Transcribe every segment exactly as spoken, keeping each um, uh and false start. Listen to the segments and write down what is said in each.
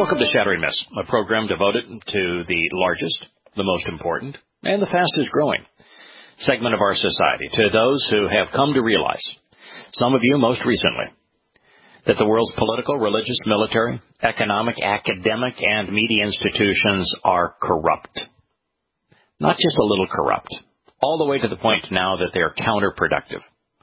Welcome to Shattering Myths, a program devoted to the largest, the most important, and the fastest growing segment of our society, to those who have come to realize, some of you most recently, that the world's political, religious, military, economic, academic, and media institutions are corrupt. Not just a little corrupt, all the way to the point now that they're counterproductive,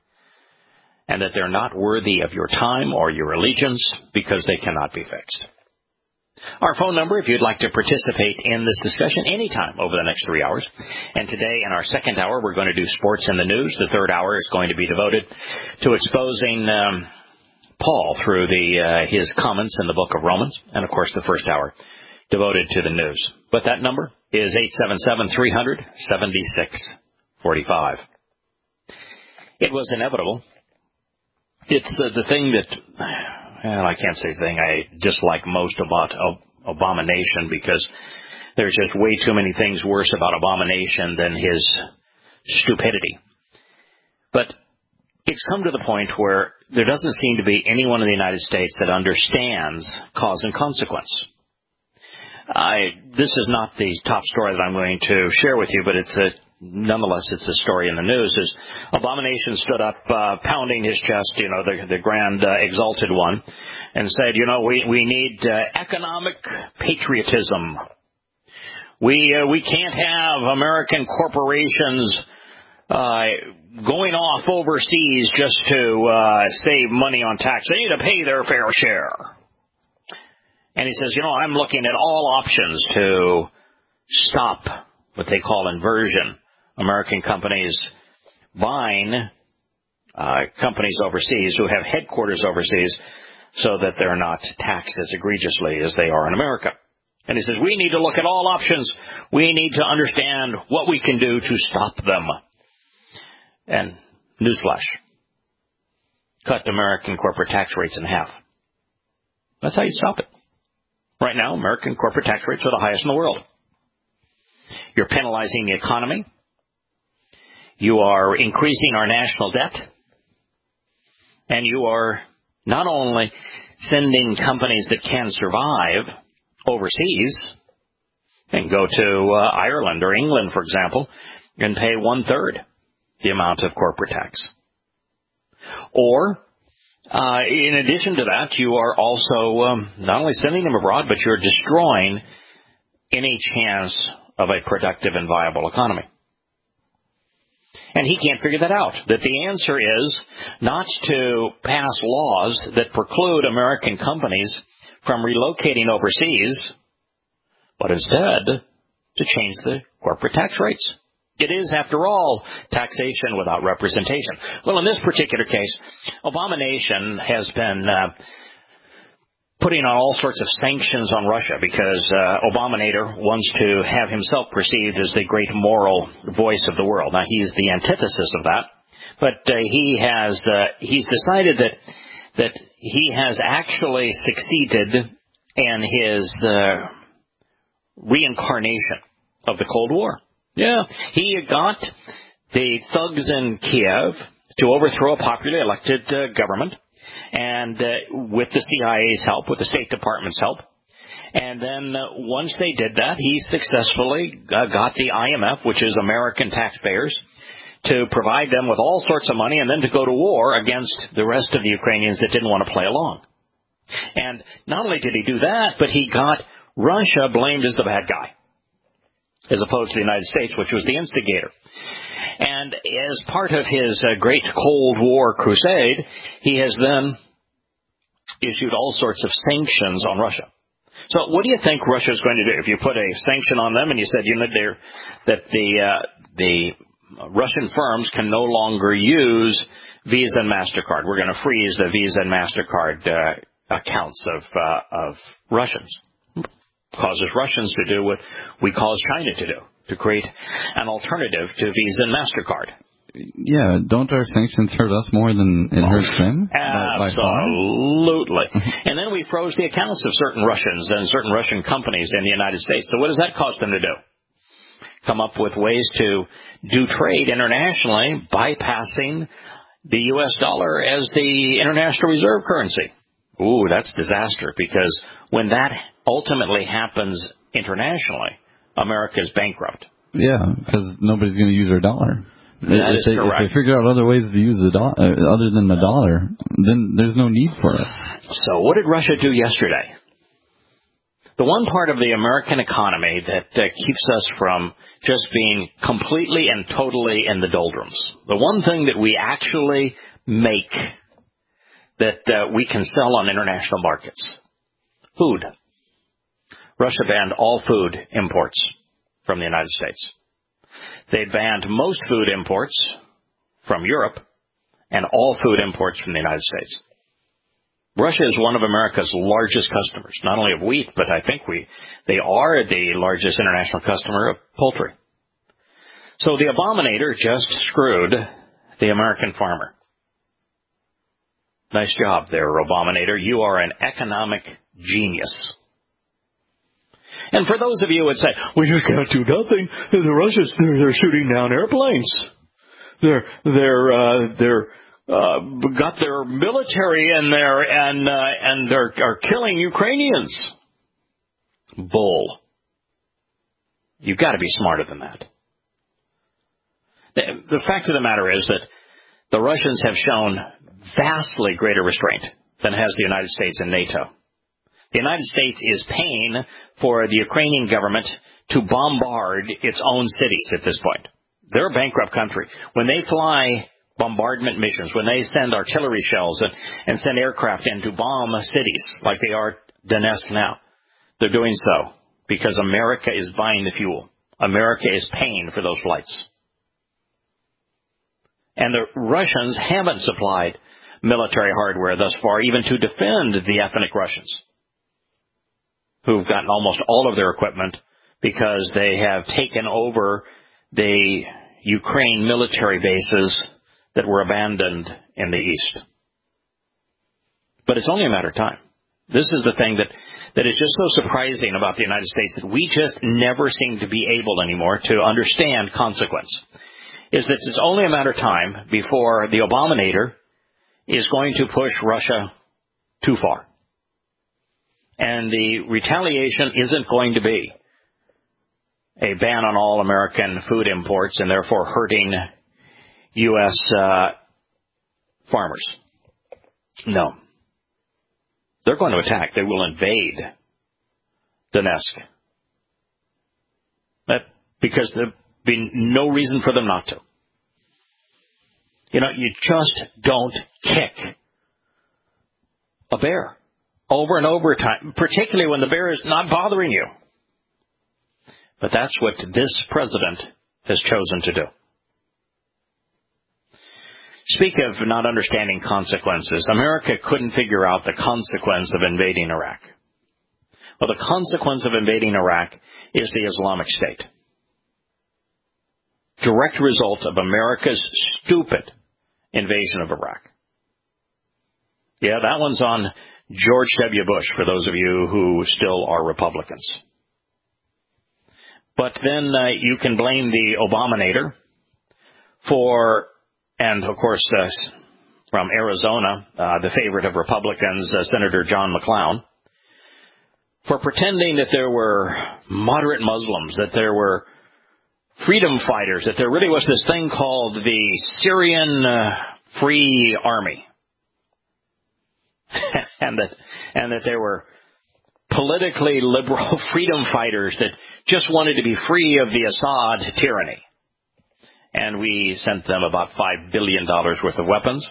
and that they're not worthy of your time or your allegiance because they cannot be fixed. Our phone number, if you'd like to participate in this discussion anytime over the next three hours. And today, in our second hour, we're going to do sports and the news. The third hour is going to be devoted to exposing um, Paul through the uh, his comments in the book of Romans. And, of course, the first hour devoted to the news. But that number is eight seven seven, three hundred, seventy-six forty-five. It was inevitable. It's uh, the thing that... Well, I can't say the thing I dislike most about Abomination, because there's just way too many things worse about Abomination than his stupidity. But it's come to the point where there doesn't seem to be anyone in the United States that understands cause and consequence. I, this is not the top story that I'm going to share with you, but it's a Nonetheless, it's a story in the news. Is Abomination stood up, uh, pounding his chest, you know, the, the grand uh, exalted one, and said, you know, we, we need uh, economic patriotism. We, uh, we can't have American corporations uh, going off overseas just to uh, save money on tax. They need to pay their fair share. And he says, you know, I'm looking at all options to stop what they call inversion. American companies buying uh, companies overseas who have headquarters overseas so that they're not taxed as egregiously as they are in America. And he says, we need to look at all options. We need to understand what we can do to stop them. And newsflash, cut American corporate tax rates in half. That's how you stop it. Right now, American corporate tax rates are the highest in the world. You're penalizing the economy. You are increasing our national debt. And you are not only sending companies that can survive overseas and go to uh, Ireland or England, for example, and pay one-third the amount of corporate tax. Or, uh, in addition to that, you are also um, not only sending them abroad, but you're destroying any chance of a productive and viable economy. And he can't figure that out. That the answer is not to pass laws that preclude American companies from relocating overseas, but instead to change the corporate tax rates. It is, after all, taxation without representation. Well, in this particular case, Abomination has been uh, putting on all sorts of sanctions on Russia because uh, Abominator wants to have himself perceived as the great moral voice of the world. Now, he's the antithesis of that, but uh, he has uh, he's decided that that he has actually succeeded in his uh, reincarnation of the Cold War. Yeah, he got the thugs in Kiev to overthrow a popularly elected uh, government. And uh, with the C I A's help, with the State Department's help. And then uh, once they did that, he successfully uh, got the I M F, which is American taxpayers, to provide them with all sorts of money and then to go to war against the rest of the Ukrainians that didn't want to play along. And not only did he do that, but he got Russia blamed as the bad guy, as opposed to the United States, which was the instigator. And as part of his uh, great Cold War crusade, he has then issued all sorts of sanctions on Russia. So what do you think Russia is going to do? If you put a sanction on them and you said, you know, that the uh, the Russian firms can no longer use Visa and MasterCard. We're going to freeze the Visa and MasterCard uh, accounts of uh, of Russians. Causes Russians to do what we cause China to do, to create an alternative to Visa and MasterCard. Yeah, don't our sanctions hurt us more than it hurts them? Absolutely. And then we froze the accounts of certain Russians and certain Russian companies in the United States. So what does that cause them to do? Come up with ways to do trade internationally, bypassing the U S dollar as the international reserve currency. Ooh, that's disaster, because when that ultimately happens internationally, America is bankrupt. Yeah, because nobody's going to use their dollar. That if is they, correct. If they figure out other ways to use the dollar, uh, other than the dollar, then there's no need for it. So what did Russia do yesterday? The one part of the American economy that uh, keeps us from just being completely and totally in the doldrums, the one thing that we actually make that uh, we can sell on international markets, food. Russia banned all food imports from the United States. They banned most food imports from Europe and all food imports from the United States. Russia is one of America's largest customers, not only of wheat, but I think we they are the largest international customer of poultry. So the abominator just screwed the American farmer. Nice job there, abominator. You are an economic genius. And for those of you who would say, we just can't do nothing. The Russians, they're, they're shooting down airplanes. They're, they're, uh, they're, uh, got their military in there and, uh, and they're, are killing Ukrainians. Bull. You've got to be smarter than that. The, the fact of the matter is that the Russians have shown vastly greater restraint than has the United States and NATO. The United States is paying for the Ukrainian government to bombard its own cities at this point. They're a bankrupt country. When they fly bombardment missions, when they send artillery shells and, and send aircraft in to bomb cities like they are Donetsk now, they're doing so because America is buying the fuel. America is paying for those flights. And the Russians haven't supplied military hardware thus far, even to defend the ethnic Russians, who've gotten almost all of their equipment because they have taken over the Ukraine military bases that were abandoned in the east. But it's only a matter of time. This is the thing that, that is just so surprising about the United States, that we just never seem to be able anymore to understand consequence, is that it's only a matter of time before the abominator is going to push Russia too far. And the retaliation isn't going to be a ban on all American food imports and therefore hurting U S uh, farmers. No. They're going to attack. They will invade Donetsk. That, because there'd be no reason for them not to. You know, you just don't kick a bear over and over time, particularly when the bear is not bothering you. But that's what this president has chosen to do. Speak of not understanding consequences. America couldn't figure out the consequence of invading Iraq. Well, the consequence of invading Iraq is the Islamic State. Direct result of America's stupid invasion of Iraq. Yeah, that one's on George W. Bush, for those of you who still are Republicans. But then uh, you can blame the abominator for, and of course uh, from Arizona, uh, the favorite of Republicans, uh, Senator John McClown, for pretending that there were moderate Muslims, that there were freedom fighters, that there really was this thing called the Syrian uh, Free Army. and that and that there were politically liberal freedom fighters that just wanted to be free of the Assad tyranny. And we sent them about five billion dollars worth of weapons.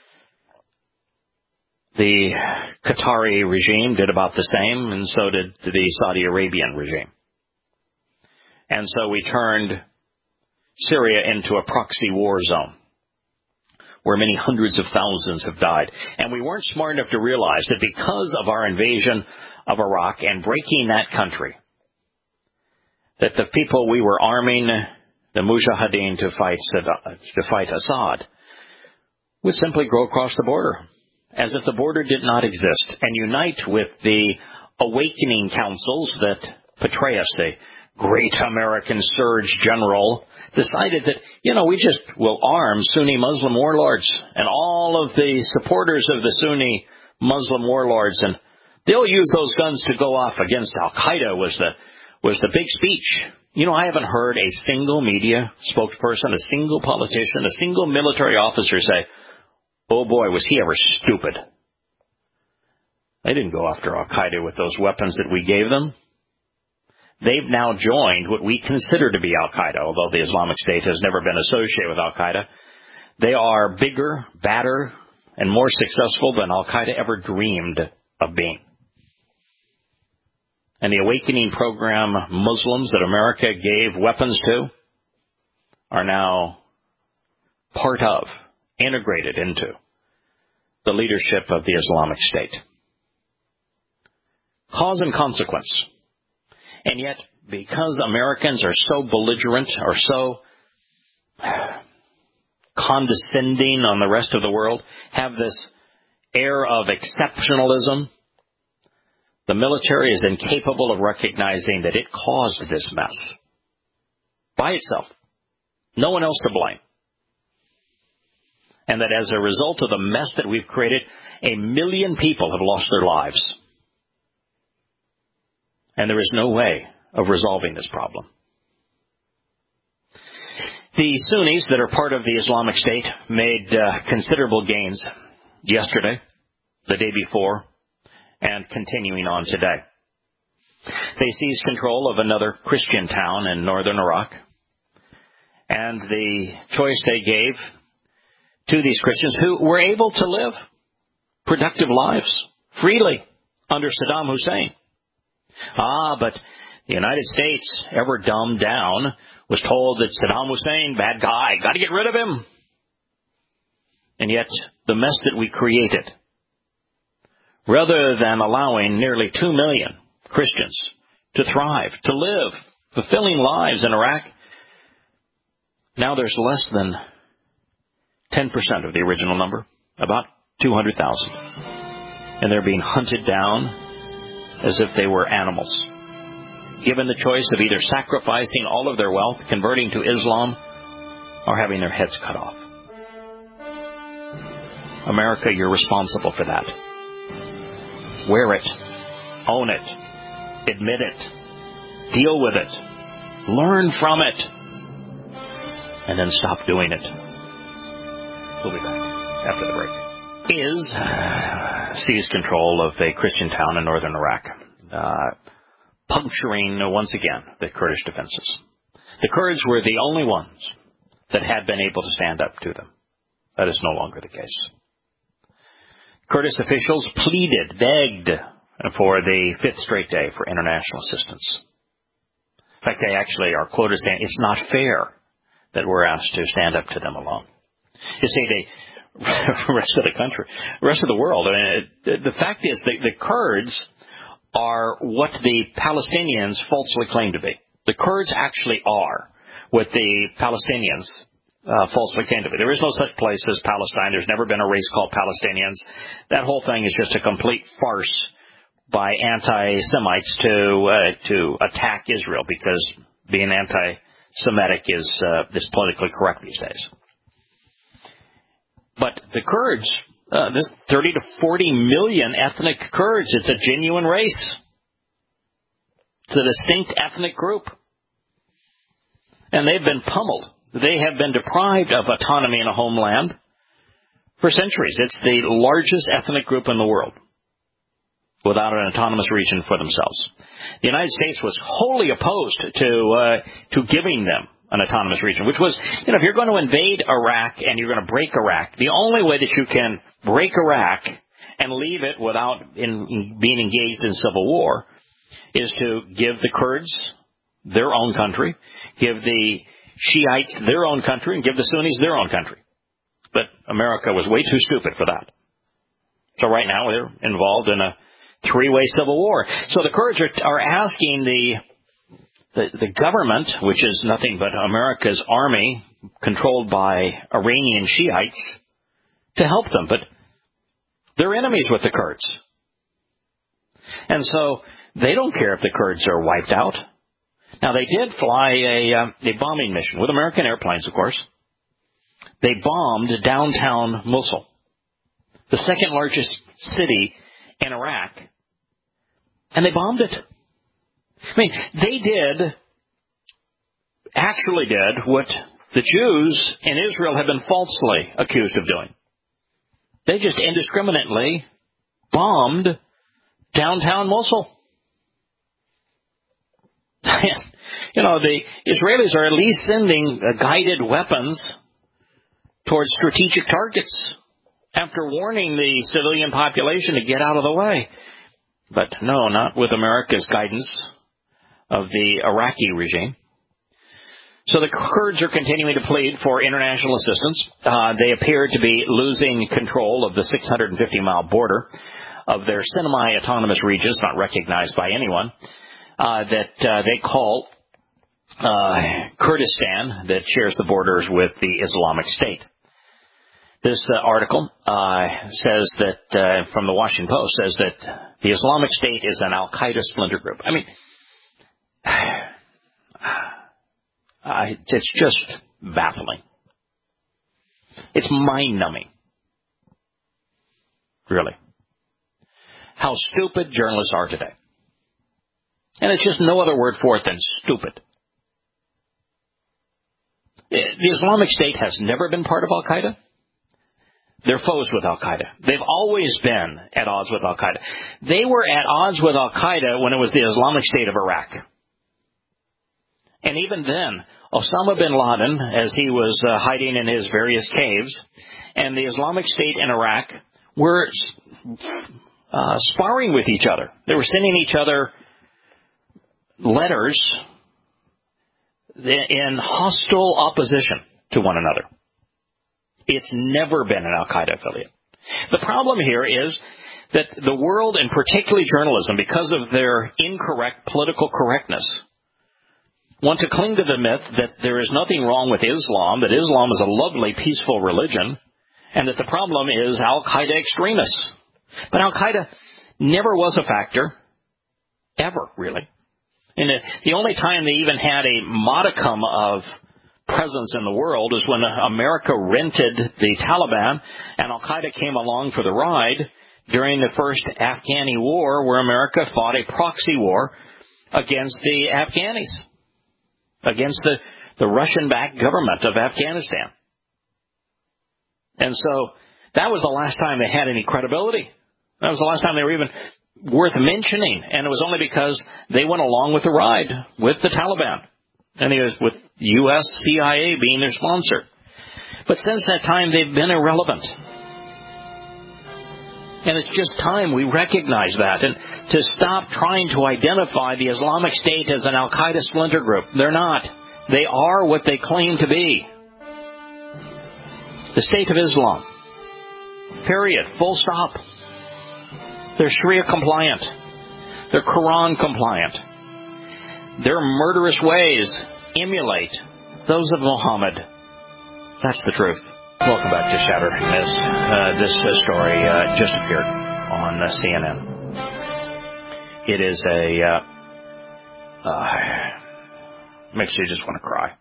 The Qatari regime did about the same, and so did the Saudi Arabian regime. And so we turned Syria into a proxy war zone, where many hundreds of thousands have died. And we weren't smart enough to realize that because of our invasion of Iraq and breaking that country, that the people we were arming, the Mujahideen, to fight to fight Assad, would simply go across the border, as if the border did not exist, and unite with the awakening councils that Petraeus, the great American surge general, decided that, you know, we just will arm Sunni Muslim warlords and all of the supporters of the Sunni Muslim warlords and They'll use those guns to go off against Al-Qaeda was the, was the big speech. You know, I haven't heard a single media spokesperson, a single politician, a single military officer say, oh boy, was he ever stupid. They didn't go after Al-Qaeda with those weapons that we gave them. They've now joined what we consider to be Al-Qaeda, although the Islamic State has never been associated with Al-Qaeda. They are bigger, badder, and more successful than Al-Qaeda ever dreamed of being. And the Awakening Program Muslims that America gave weapons to are now part of, integrated into, the leadership of the Islamic State. Cause and consequence. And yet, because Americans are so belligerent, are so condescending on the rest of the world, have this air of exceptionalism, the military is incapable of recognizing that it caused this mess by itself. No one else to blame. And that as a result of the mess that we've created, a million people have lost their lives. And there is no way of resolving this problem. The Sunnis that are part of the Islamic State made uh, considerable gains yesterday, the day before, and continuing on today. They seized control of another Christian town in northern Iraq. And the choice they gave to these Christians who were able to live productive lives freely under Saddam Hussein. Ah, but the United States, ever dumbed down, was told that Saddam Hussein, bad guy, got to get rid of him. And yet, the mess that we created, rather than allowing nearly two million Christians to thrive, to live fulfilling lives in Iraq, now there's less than ten percent of the original number, about two hundred thousand. And they're being hunted down as if they were animals, given the choice of either sacrificing all of their wealth, converting to Islam, or having their heads cut off. America, you're responsible for that. Wear it. Own it. Admit it. Deal with it. Learn from it. And then stop doing it. We'll be back after the break. Is seized control of a Christian town in northern Iraq, uh, puncturing once again the Kurdish defenses. The Kurds were the only ones that had been able to stand up to them. That is no longer the case. Kurdish officials pleaded, begged for the fifth straight day for international assistance. In fact, they actually are quoted saying it's not fair that we're asked to stand up to them alone. You see, they the rest of the country, the rest of the world. I mean, the fact is that the Kurds are what the Palestinians falsely claim to be. The Kurds actually are what the Palestinians uh, falsely claim to be. There is no such place as Palestine. There's never been a race called Palestinians. That whole thing is just a complete farce by anti-Semites to uh, to attack Israel, because being anti-Semitic is uh, is politically correct these days. But the Kurds, uh, there's thirty to forty million ethnic Kurds. It's a genuine race. It's a distinct ethnic group. And they've been pummeled. They have been deprived of autonomy in a homeland for centuries. It's the largest ethnic group in the world without an autonomous region for themselves. The United States was wholly opposed to uh, to giving them an autonomous region, which was, you know, if you're going to invade Iraq and you're going to break Iraq, the only way that you can break Iraq and leave it without in, in being engaged in civil war is to give the Kurds their own country, give the Shiites their own country, and give the Sunnis their own country. But America was way too stupid for that. So right now they're involved in a three-way civil war. So the Kurds are, are asking the The, the government, which is nothing but America's army, controlled by Iranian Shiites, to help them. But they're enemies with the Kurds. And so they don't care if the Kurds are wiped out. Now, they did fly a, uh, a bombing mission with American airplanes, of course. They bombed downtown Mosul, the second largest city in Iraq, And they bombed it. I mean, they did, actually did, what the Jews in Israel have been falsely accused of doing. They just indiscriminately bombed downtown Mosul. You know, the Israelis are at least sending guided weapons towards strategic targets after warning the civilian population to get out of the way. But no, not with America's guidance of the Iraqi regime. So the Kurds are continuing to plead for international assistance. Uh, they appear to be losing control of the six hundred fifty mile border of their semi-autonomous regions, not recognized by anyone, uh, that uh, they call uh, Kurdistan, that shares the borders with the Islamic State. This uh, article uh, says that, uh, from the Washington Post, says that the Islamic State is an Al-Qaeda splinter group. I mean, uh, it's just baffling. It's mind-numbing. Really. How stupid journalists are today. And it's just no other word for it than stupid. The Islamic State has never been part of Al-Qaeda. They're foes with Al-Qaeda. They've always been at odds with Al-Qaeda. They were at odds with Al-Qaeda when it was the Islamic State of Iraq. And even then, Osama bin Laden, as he was uh, hiding in his various caves, and the Islamic State in Iraq were uh, sparring with each other. They were sending each other letters in hostile opposition to one another. It's never been an Al-Qaeda affiliate. The problem here is that the world, and particularly journalism, because of their incorrect political correctness, want to cling to the myth that there is nothing wrong with Islam, that Islam is a lovely, peaceful religion, and that the problem is Al-Qaeda extremists. But Al-Qaeda never was a factor, ever, really. And the only time they even had a modicum of presence in the world is when America rented the Taliban and Al-Qaeda came along for the ride during the first Afghani war, where America fought a proxy war against the Afghanis, against the, the Russian-backed government of Afghanistan. And so that was the last time they had any credibility. That was the last time they were even worth mentioning, and it was only because they went along with the ride with the Taliban, and it was with U S C I A being their sponsor. But since that time, they've been irrelevant. And it's just time we recognize that and to stop trying to identify the Islamic State as an Al-Qaeda splinter group. They're not. They are what they claim to be. The State of Islam. Period. Full stop. They're Sharia compliant. They're Quran compliant. Their murderous ways emulate those of Muhammad. That's the truth. Welcome back to Shattered Myths. Uh, this uh, story uh, just appeared on uh, C N N. It is a... Uh, uh, makes you just want to cry.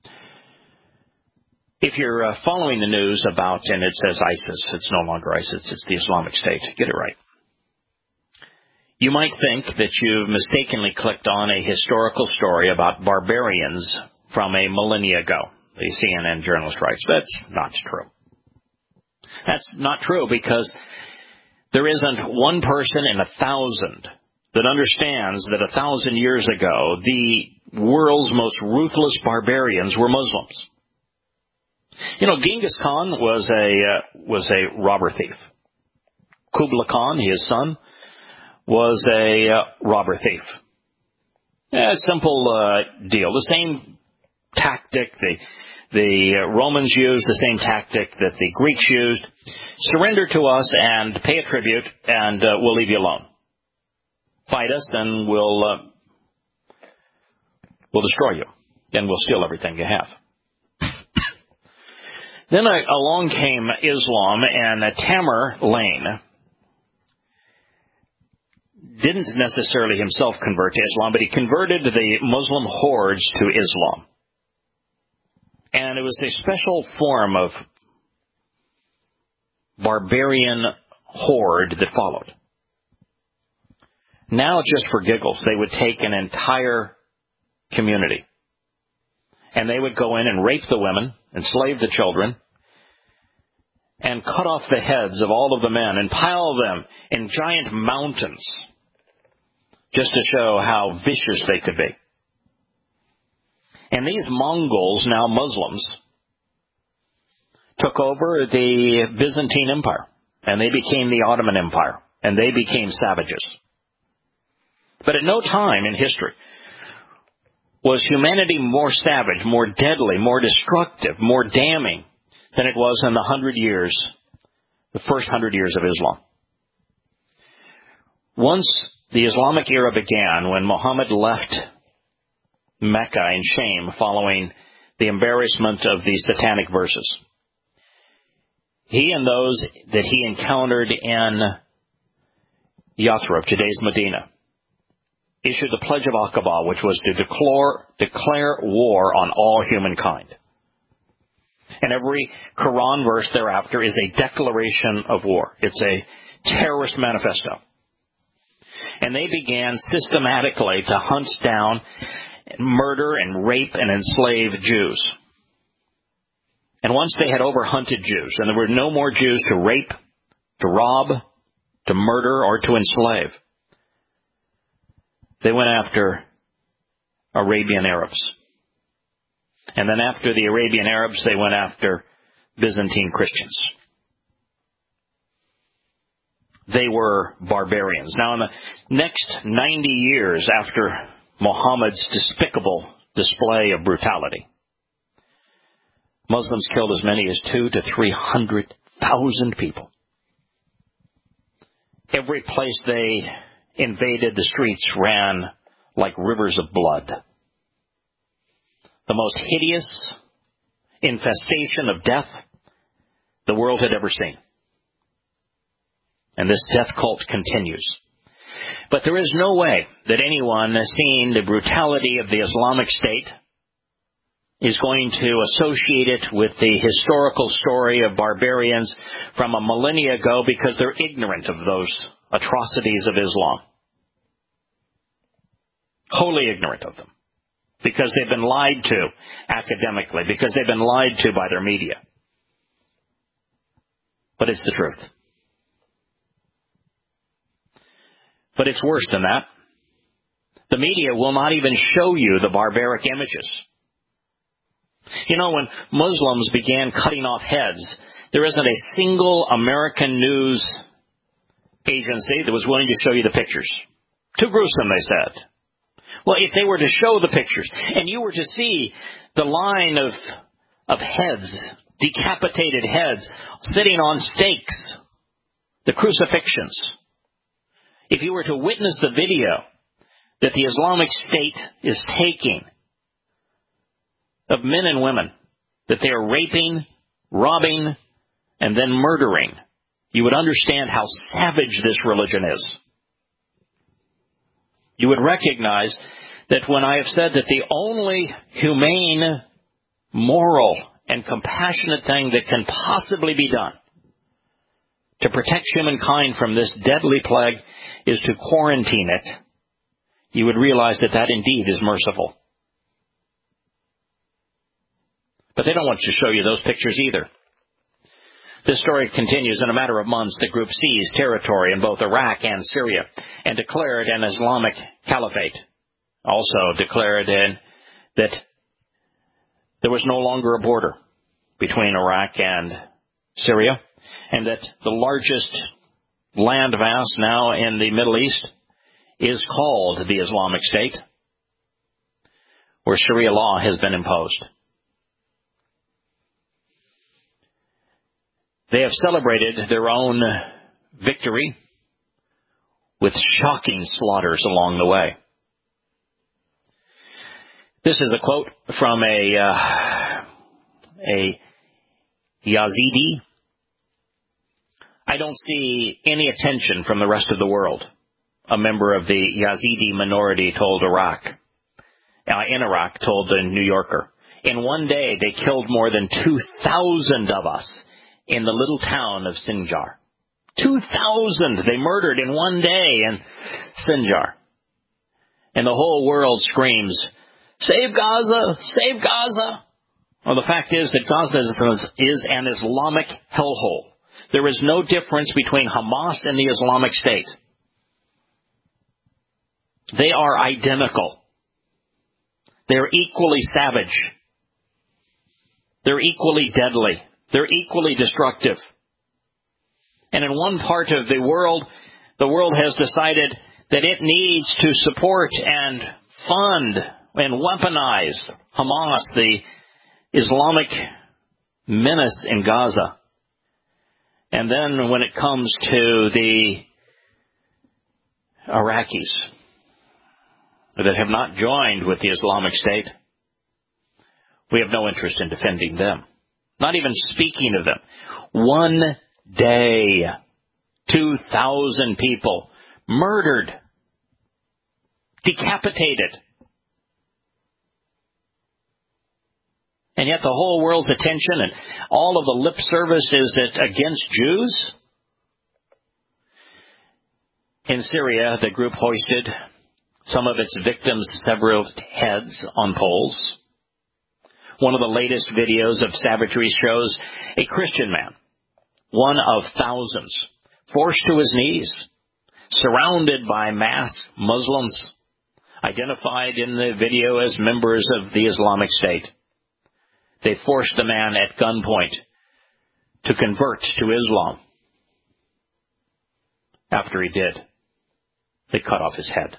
If you're uh, following the news about, and it says ISIS, it's no longer ISIS, it's the Islamic State. Get it right. You might think that you've mistakenly clicked on a historical story about barbarians from a millennia ago. The C N N journalist writes, that's not true. That's not true because there isn't one person in a thousand that understands that a thousand years ago, the world's most ruthless barbarians were Muslims. You know, Genghis Khan was a uh, was a robber thief. Kublai Khan, his son, was a uh, robber thief. Yeah, simple uh, deal. The same tactic the the uh, Romans used, the same tactic that the Greeks used. Surrender to us and pay a tribute, and uh, we'll leave you alone. Fight us, and we'll uh, we'll destroy you, and we'll steal everything you have. Then uh, along came Islam, and uh, Tamer Lane didn't necessarily himself convert to Islam, but he converted the Muslim hordes to Islam. And it was a special form of barbarian horde that followed. Now, just for giggles, they would take an entire community, and they would go in and rape the women, enslave the children, and cut off the heads of all of the men and pile them in giant mountains just to show how vicious they could be. And these Mongols, now Muslims, took over the Byzantine Empire, and they became the Ottoman Empire, and they became savages. But at no time in history was humanity more savage, more deadly, more destructive, more damning than it was in the hundred years, the first hundred years of Islam. Once the Islamic era began, when Muhammad left Mecca in shame following the embarrassment of the satanic verses, he and those that he encountered in Yathrib, today's Medina, issued the Pledge of Aqaba, which was to declare, declare war on all humankind. And every Quran verse thereafter is a declaration of war. It's a terrorist manifesto. And they began systematically to hunt down, murder, and rape and enslave Jews. And once they had overhunted Jews, and there were no more Jews to rape, to rob, to murder, or to enslave, they went after Arabian Arabs. And then after the Arabian Arabs, they went after Byzantine Christians. They were barbarians. Now, in the next ninety years after Muhammad's despicable display of brutality, Muslims killed as many as two to three hundred thousand people. Every place they invaded, the streets ran like rivers of blood. The most hideous infestation of death the world had ever seen. And this death cult continues. But there is no way that anyone seeing the brutality of the Islamic State is going to associate it with the historical story of barbarians from a millennia ago, because they're ignorant of those atrocities of Islam. Wholly ignorant of them. Because they've been lied to academically, because they've been lied to by their media. But it's the truth. But it's worse than that. The media will not even show you the barbaric images. You know, when Muslims began cutting off heads, there isn't a single American news agency that was willing to show you the pictures. Too gruesome, they said. Well, if they were to show the pictures, and you were to see the line of of heads, decapitated heads, sitting on stakes, the crucifixions, if you were to witness the video that the Islamic State is taking of men and women, that they are raping, robbing, and then murdering, you would understand how savage this religion is. You would recognize that when I have said that the only humane, moral, and compassionate thing that can possibly be done to protect humankind from this deadly plague is to quarantine it, you would realize that that indeed is merciful. But they don't want to show you those pictures either. This story continues. In a matter of months, the group seized territory in both Iraq and Syria and declared an Islamic caliphate. Also declared in, that there was no longer a border between Iraq and Syria, and that the largest land mass now in the Middle East is called the Islamic State, where Sharia law has been imposed. They have celebrated their own victory with shocking slaughters along the way. This is a quote from a uh, a Yazidi. I don't see any attention from the rest of the world, a member of the Yazidi minority told Iraq, uh, in Iraq told the New Yorker. In one day, they killed more than two thousand of us in the little town of Sinjar. two thousand they murdered in one day in Sinjar. And the whole world screams, "Save Gaza! Save Gaza!" Well, the fact is that Gaza is, is an Islamic hellhole. There is no difference between Hamas and the Islamic State. They are identical. They're equally savage. They're equally deadly. They're equally destructive. And in one part of the world, the world has decided that it needs to support and fund and weaponize Hamas, the Islamic menace in Gaza. And then when it comes to the Iraqis that have not joined with the Islamic State, we have no interest in defending them. Not even speaking of them. One day, two thousand people murdered, decapitated. And yet the whole world's attention and all of the lip service is that against Jews. In Syria, the group hoisted some of its victims' severed heads on poles. One of the latest videos of savagery shows a Christian man, one of thousands, forced to his knees, surrounded by mass Muslims, identified in the video as members of the Islamic State. They forced the man at gunpoint to convert to Islam. After he did, they cut off his head.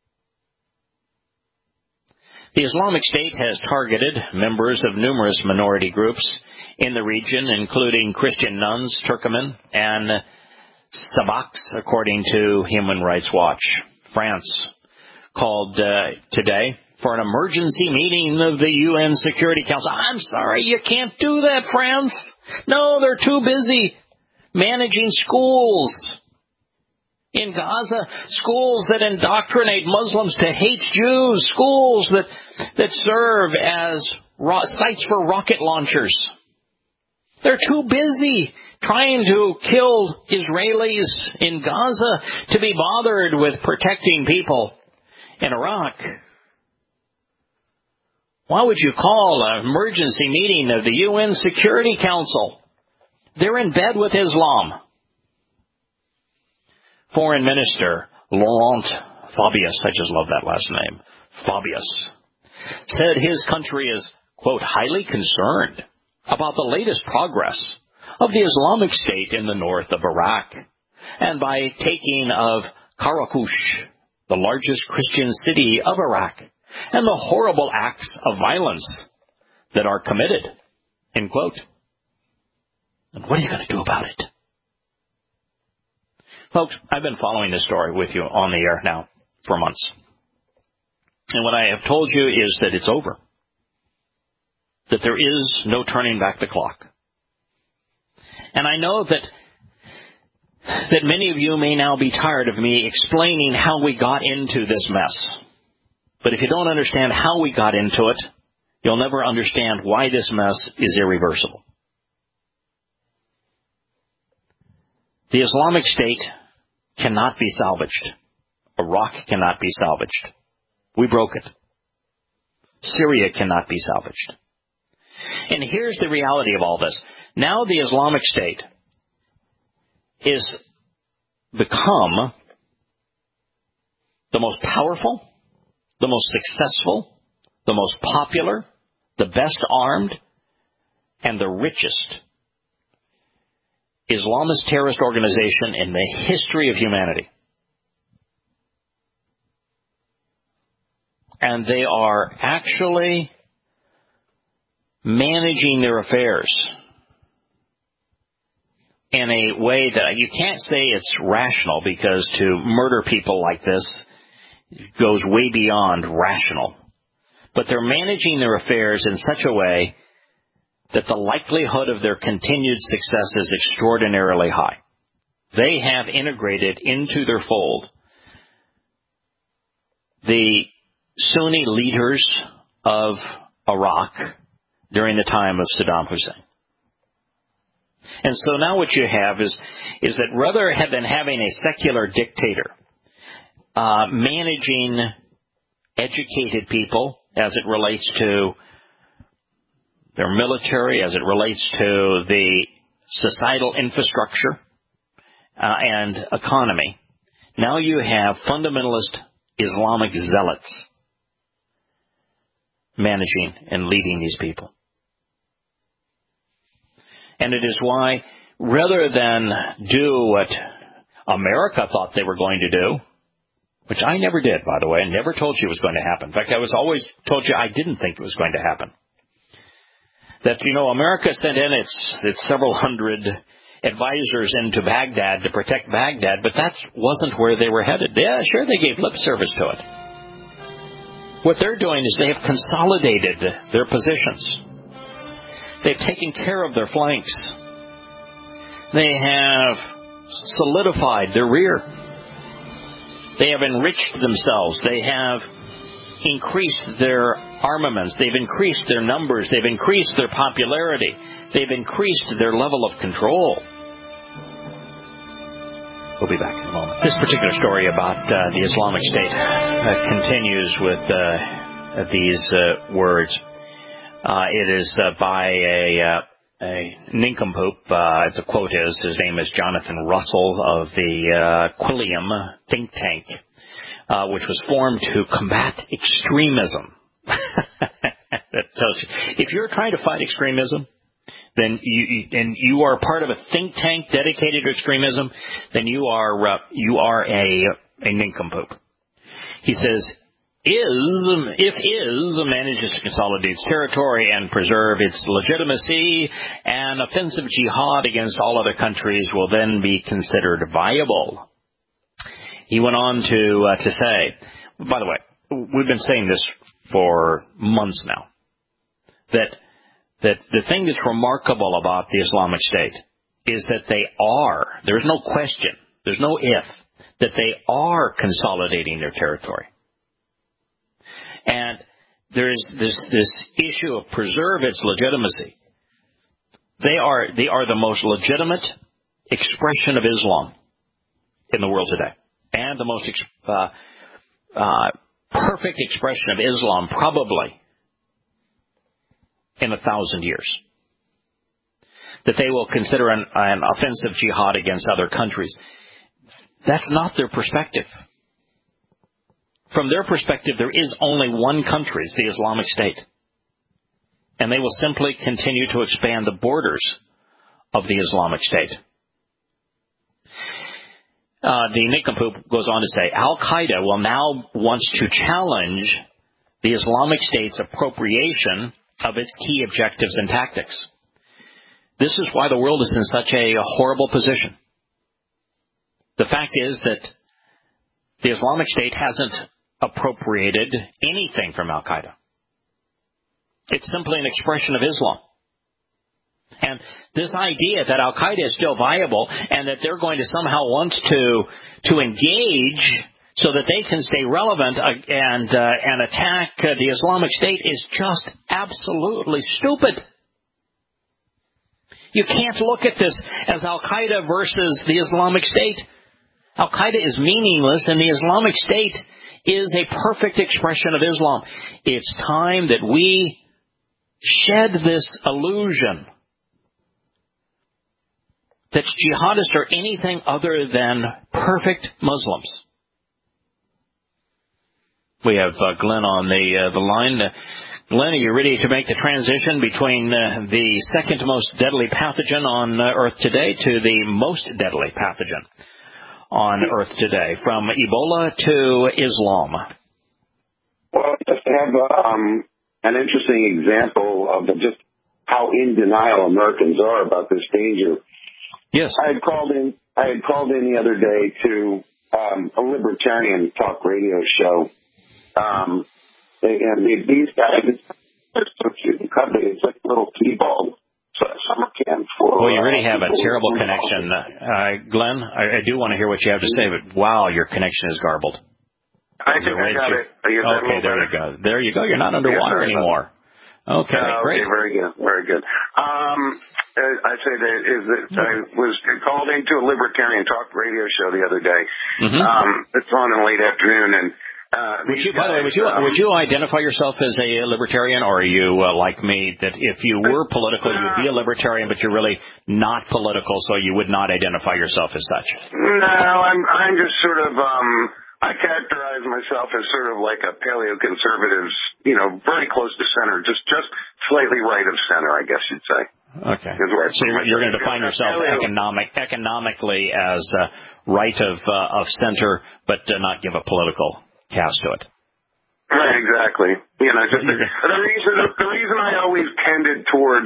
The Islamic State has targeted members of numerous minority groups in the region, including Christian nuns, Turkmen, and Sabaks, according to Human Rights Watch. France called uh, today for an emergency meeting of the U N Security Council. I'm sorry, you can't do that, France. No, they're too busy managing schools in Gaza, schools that indoctrinate Muslims to hate Jews, schools that that serve as ro- sites for rocket launchers. They're too busy trying to kill Israelis in Gaza to be bothered with protecting people in Iraq. Why would you call an emergency meeting of the U N Security Council? They're in bed with Islam. Foreign Minister Laurent Fabius, I just love that last name, Fabius, said his country is, quote, highly concerned about the latest progress of the Islamic State in the north of Iraq, and by taking of Karakush, the largest Christian city of Iraq, and the horrible acts of violence that are committed, end quote. And what are you going to do about it? Folks, I've been following this story with you on the air now for months. And what I have told you is that it's over. That there is no turning back the clock. And I know that that many of you may now be tired of me explaining how we got into this mess. But if you don't understand how we got into it, you'll never understand why this mess is irreversible. The Islamic State cannot be salvaged. Iraq cannot be salvaged. We broke it. Syria cannot be salvaged. And here's the reality of all this. Now the Islamic State is become the most powerful, the most successful, the most popular, the best armed, and the richest Islamist terrorist organization in the history of humanity. And they are actually managing their affairs in a way that you can't say it's rational, because to murder people like this goes way beyond rational. But they're managing their affairs in such a way that the likelihood of their continued success is extraordinarily high. They have integrated into their fold the Sunni leaders of Iraq during the time of Saddam Hussein. And so now what you have is, is that rather than having a secular dictator uh, managing educated people as it relates to their military, as it relates to the societal infrastructure uh, and economy, now you have fundamentalist Islamic zealots managing and leading these people. And it is why, rather than do what America thought they were going to do, which I never did, by the way, I never told you it was going to happen. In fact, I was always told you I didn't think it was going to happen. That, you know, America sent in its, its several hundred advisors into Baghdad to protect Baghdad, but that wasn't where they were headed. Yeah, sure, they gave lip service to it. What they're doing is they have consolidated their positions. They've taken care of their flanks. They have solidified their rear. They have enriched themselves. They have increased their armaments. They've increased their numbers. They've increased their popularity. They've increased their level of control. We'll be back in a moment. This particular story about uh, the Islamic State uh, continues with uh, these uh, words. Uh, it is uh, by a, uh, a nincompoop. Uh, the quote is, his name is Jonathan Russell of the uh, Quilliam think tank, uh, which was formed to combat extremism. That tells you, if you're trying to fight extremism, then you, and you are part of a think tank dedicated to extremism, then you are uh, you are a a nincompoop. He says, Is, if is manages to consolidate its territory and preserve its legitimacy, an offensive jihad against all other countries will then be considered viable. He went on to uh, to say, by the way, we've been saying this for months now, that that the thing that's remarkable about the Islamic State is that they are, there's no question, there's no if, that they are consolidating their territory. And there is this, this issue of preserve its legitimacy. They are, they are the most legitimate expression of Islam in the world today. And the most uh, uh, perfect expression of Islam probably in a thousand years. That they will consider an, an offensive jihad against other countries. That's not their perspective. From their perspective, there is only one country, it's the Islamic State. And they will simply continue to expand the borders of the Islamic State. Uh, the nincompoop goes on to say, Al-Qaeda will now wants to challenge the Islamic State's appropriation of its key objectives and tactics. This is why the world is in such a horrible position. The fact is that the Islamic State hasn't appropriated anything from Al-Qaeda. It's simply an expression of Islam. And this idea that Al-Qaeda is still viable and that they're going to somehow want to to engage so that they can stay relevant and uh, and attack uh, the Islamic State is just absolutely stupid. You can't look at this as Al-Qaeda versus the Islamic State. Al-Qaeda is meaningless and the Islamic State is a perfect expression of Islam. It's time that we shed this illusion that jihadists are anything other than perfect Muslims. We have uh, Glenn on the uh, the line. Uh, Glenn, are you ready to make the transition between uh, the second most deadly pathogen on uh, Earth today to the most deadly pathogen on Earth today, from Ebola to Islam? Well, just to have uh, um, an interesting example of the, just how in denial Americans are about this danger. Yes, I had called in. I had called in the other day to um, a libertarian talk radio show. Um, and these guys, they're so cute and cuddly. It's like little T-ball summer camp for. Well, you really have a terrible connection, uh, Glenn. I, I do want to hear what you have to say, but wow, your connection is garbled. I think I got it. Okay, there you go. There you go. You're not underwater anymore. Okay, uh, great. Okay, very good, very good. Um, I say that is that I was called into a libertarian talk radio show the other day. Mm-hmm. Um, it's on in the late afternoon, and uh, would you, guys, by the way, would you um, would you identify yourself as a libertarian, or are you uh, like me that if you were political, you would be a libertarian, but you're really not political, so you would not identify yourself as such? No, I'm I'm just sort of um. I characterize myself as sort of like a paleo-conservative, you know, very close to center, just just slightly right of center, I guess you'd say. Okay. So you're, you're going to define yourself economic, economically as uh, right of uh, of center, but uh, not give a political cast to it. Right, exactly. You know, just the, the reason the reason I always tended toward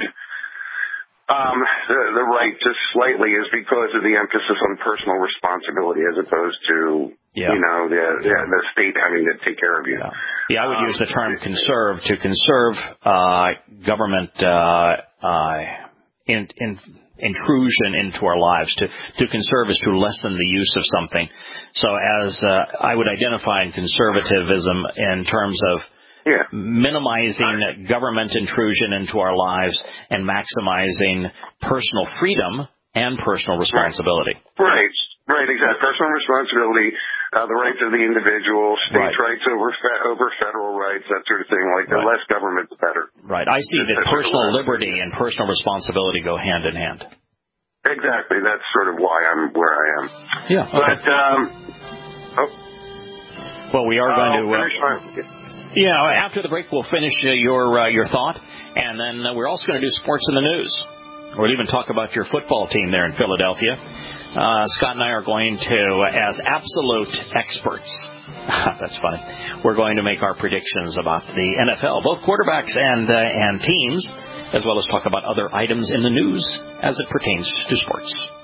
Um, the, the right just slightly is because of the emphasis on personal responsibility as opposed to, yeah. you know, the, the the state having to take care of you. Yeah, yeah I would um, use the term conserve to conserve uh, government uh, uh, in, in, intrusion into our lives. To, to conserve is to lessen the use of something. So as uh, I would identify in conservatism in terms of Yeah. minimizing government intrusion into our lives and maximizing personal freedom and personal responsibility. Right, right, exactly. Personal responsibility, uh, the rights of the individual, states' right. rights over fe- over federal rights, that sort of thing. Like the right. less government, the better. Right. I see that personal liberty and personal responsibility go hand in hand. Exactly. That's sort of why I'm where I am. Yeah. Okay. But um, oh. well, we are going uh, to. Uh, Yeah, after the break, we'll finish uh, your uh, your thought, and then uh, we're also going to do sports in the news. We'll even talk about your football team there in Philadelphia. Uh, Scott and I are going to, as absolute experts, that's funny, we're going to make our predictions about the N F L, both quarterbacks and uh, and teams, as well as talk about other items in the news as it pertains to sports.